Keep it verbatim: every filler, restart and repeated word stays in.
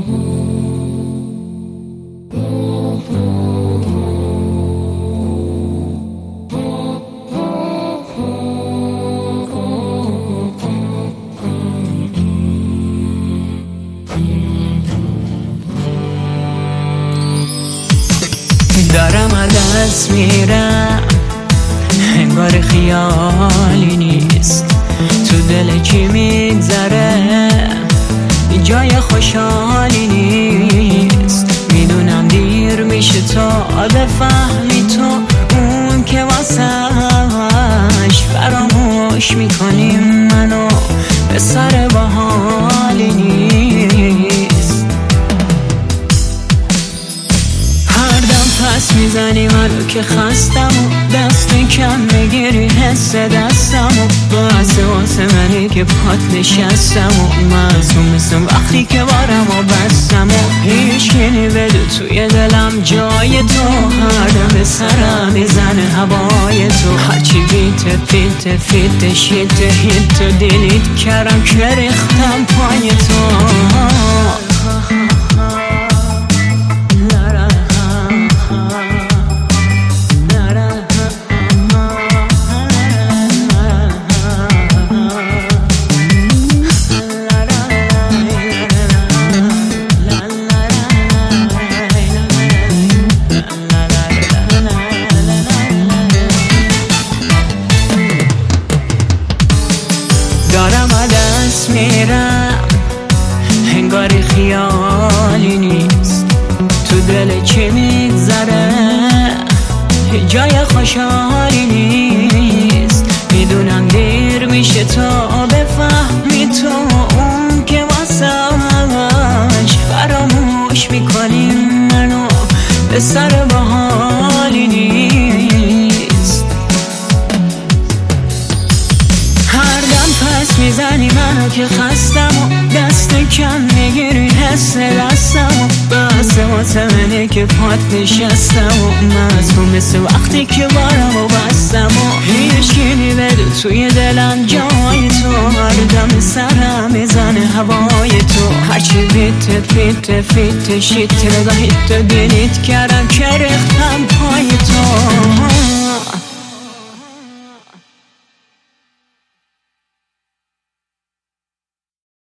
دارم از دست میرم، انگار خیالی نیست. تو دل کی میگذره جای خوشحالی نیست. میدونم دیر میشه تا بفهمی تو اون که واسش فراموش میکنیم منو به سر باحالی نیست. هر دم پس میزنی منو که خستم و دست کم میگیری حس دستم و باعث واسه منی که پات نشستم و معصوم مثل وقتی که بارم و بستم و هیچ کنی بدو توی دلم جای تو. هر دم سرم میزنه هوای تو، هرچی بیت بیت فیت شیت هیت تو دیلیت کردم که ریختم پای تو. دارم از دست میرم، انگار خیالی نیست. تو دل چی میگذره جای خوشحالی نیست. میدونم دیر میشه تا بفهمی تو اون که واسش فراموش میکنی منو به سر باحالی نیست. هر دم پس میزنی منو که خستم و دست کم میگیری حس دستم و بس واسه منی که پات نشستم و معصوم مثل وقتی که بارم و بستم و هیچ کنی بدو توی دلم جای تو. هر دم سرم میزنه هوای تو، هرچی بیت بیت فیت شیت نگاهی تو دیلیت کردم که ریختم پای تو.